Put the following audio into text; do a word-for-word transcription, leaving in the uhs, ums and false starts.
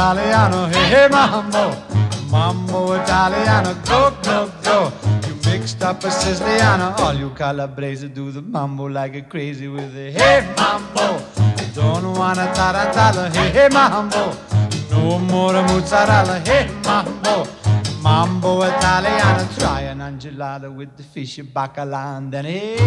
Italiano, hey, hey, mambo. Mambo Italiano, go, go, go. You mixed up a Siciliano. All you Calabrese do the mambo like a crazy with a hey, mambo. Don't wanna tarantella, hey, hey, mambo. No more mozzarella, hey, mambo. Mambo Italiano, try an enchilada with the fish bacala and then hey.